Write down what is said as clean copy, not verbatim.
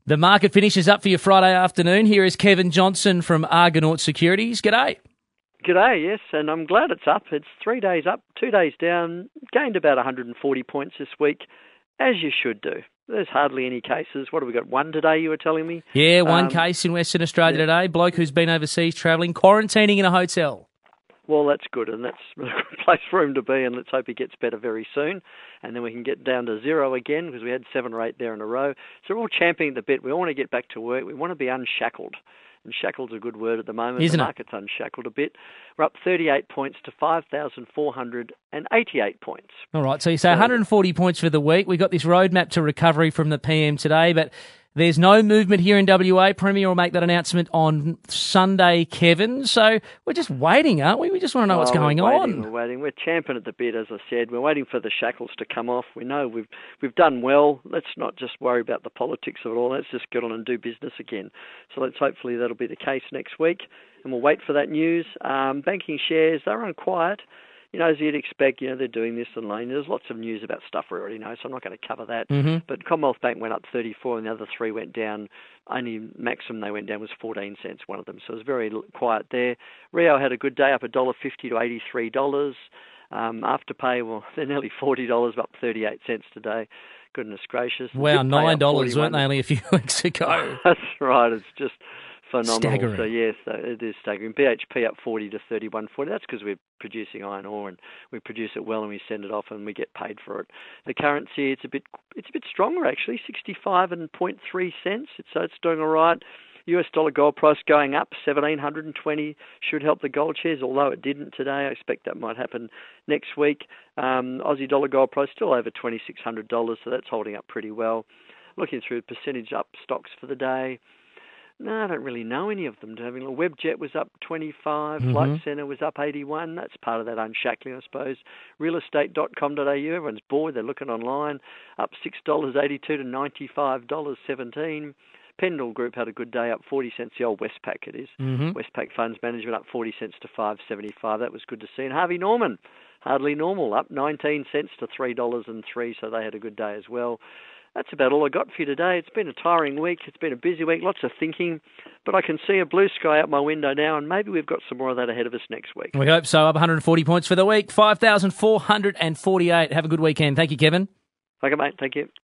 The market finishes up for your Friday afternoon. Here is Kevin Johnson from Argonaut Securities. G'day. G'day, yes, and I'm glad it's up. It's 3 days up, 2 days down, gained about 140 points this week, as you should do. There's hardly any cases. What have we got, one today, you were telling me? Yeah, one case in Western Australia today. Bloke who's been overseas travelling, quarantining in a hotel. Well, that's good, and that's a good place for him to be, and let's hope he gets better very soon, and then we can get down to zero again, because we had 7 or 8 there in a row. So we're all champing at the bit. We all want to get back to work. We want to be unshackled. And shackled's a good word at the moment. Isn't the it? market's unshackled a bit. We're up 38 points to 5,488 points. All right, so you say 140 points for the week. We got this roadmap to recovery from the PM today, but there's no movement here in WA. Premier will make that announcement on Sunday, Kevin. So we're just waiting, aren't we? We just want to know what's going on. We're waiting. We're champing at the bit, as I said. We're waiting for the shackles to come off. We know we've done well. Let's not just worry about the politics of it all. Let's just get on and do business again. So hopefully that'll be the case next week, and we'll wait for that news. Banking shares, they run quiet. You know, as you'd expect, they're doing this and loan. There's lots of news about stuff we already know, so I'm not going to cover that. Mm-hmm. But Commonwealth Bank went up 34 and the other 3 went down. Only maximum they went down was 14 cents, one of them. So it was very quiet there. Rio had a good day, up $1.50 to $83. Afterpay, well, they're nearly $40, up 38 cents today. Goodness gracious. Wow, $9, weren't they, only a few weeks ago? That's right. It's just phenomenal. Staggering. So yes, it is staggering. BHP up 40 to 31.40. That's because we're producing iron ore and we produce it well and we send it off and we get paid for it. The currency, it's a bit stronger actually, 65.3 cents. So it's doing all right. US dollar gold price going up 1,720 should help the gold shares, although it didn't today. I expect that might happen next week. Aussie dollar gold price still over $2,600, so that's holding up pretty well. Looking through percentage up stocks for the day. No, I don't really know any of them. Webjet was up 25, Flight Centre was up 81. That's part of that unshackling, I suppose. Realestate.com.au, everyone's bored. They're looking online, up $6.82 to $95.17. Pendle Group had a good day, up 40 cents. The old Westpac it is. Mm-hmm. Westpac Funds Management up 40 cents to $5.75. That was good to see. And Harvey Norman, hardly normal, up 19 cents to $3.03. So they had a good day as well. That's about all I got for you today. It's been a tiring week. It's been a busy week, lots of thinking. But I can see a blue sky out my window now, and maybe we've got some more of that ahead of us next week. We hope so. Up 140 points for the week, 5,448. Have a good weekend. Thank you, Kevin. Okay, mate. Thank you.